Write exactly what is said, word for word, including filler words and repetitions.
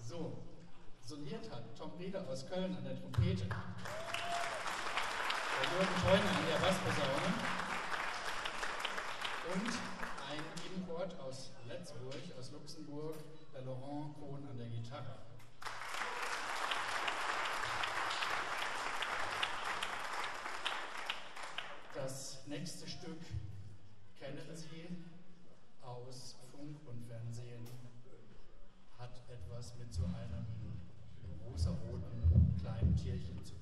So, soliert hat Tom Rieder aus Köln an der Trompete, der Jürgen Theuner an der Bassposaune und ein Import aus Letzburg, aus Luxemburg, der Laurent Kohn an der Gitarre. Das nächste Stück kennen Sie aus Funk und Fernsehen, hat etwas mit so einem rosaroten kleinen Tierchen zu tun.